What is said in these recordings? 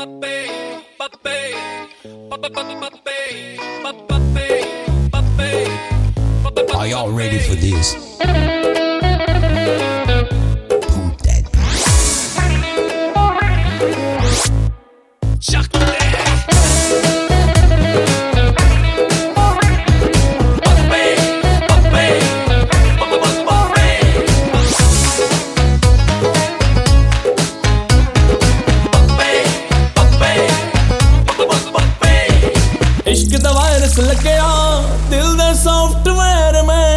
Are y'all ready for this? Pump that. Chuck that. इश्क दा virus लग्या दिल दे सॉफ्टवेयर में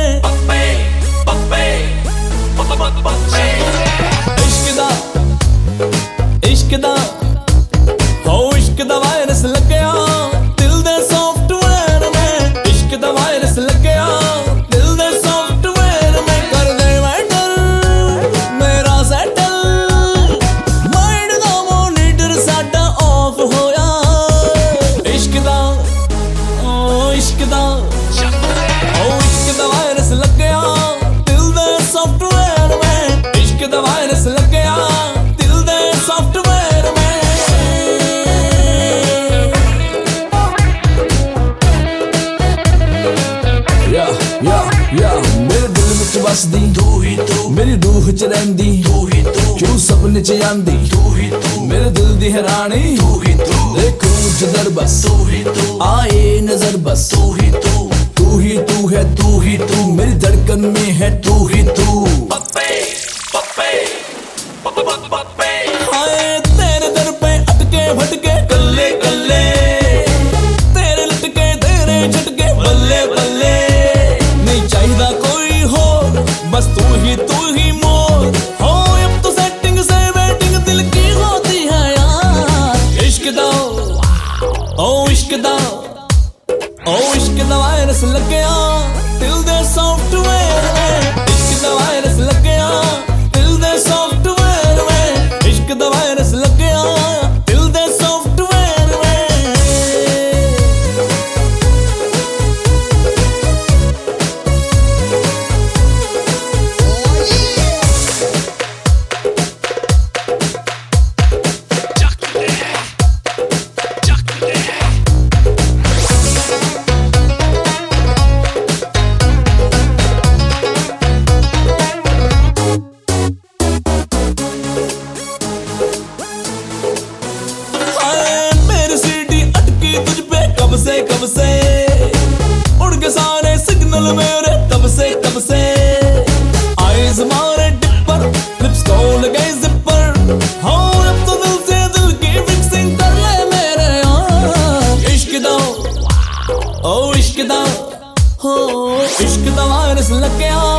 इश्क दा हो इश्क दा वायरस लग्या दिल दे सॉफ्टवेयर में इश्क दा वायरस लग्या दिल दे सॉफ्टवेयर में कर दे मैटर मेरा सेटल माइंड दा मॉनिटर साडा ऑफ होया इश्क दा इश्क दा वायरस लग गया दिल दे सॉफ्टवेयर में इश्क दा वायरस लग गया दिल दे सॉफ्टवेयर में या मेरे दिल विच बसदी तू ही तू मेरी रूह च रहिंदी तू ही तू क्यों सपने च आंदी तू ही तू मेरे दिल दी हैरानी तू ही तू देखो जिधर बस तू ही तू आए नजर बस तू ही तू है तू ही तू मेरी धड़कन में है तू ही तू हाय तेरे दर पे अटके भटके कल्ले कल्ले तेरे लटके तेरे झटके बल्ले बल्ले नहीं चाहिदा कोई हो बस तू ही मोर हो अब तो सेटिंग से वेटिंग दिल की होती है यार इश्क दा ओ इश्क दा वायरस लग गया दिल दे सॉफ्टवेयर में इश्क दा वायरस लग गया दिल दे सॉफ्टवेयर में इश्क दा वायरस लग गया दिल दे सॉफ्टवेयर में कब से उड़ के सारे सिग्नल मेरे तब से आईज मारे डिपर लिप्स को लगे जिपर हाँ अब तो दिल से दिल की फिक्सिंग कर ले मेरे यार इश्क दा ओ इश्क दा हो इश्क दा वायरस लग गया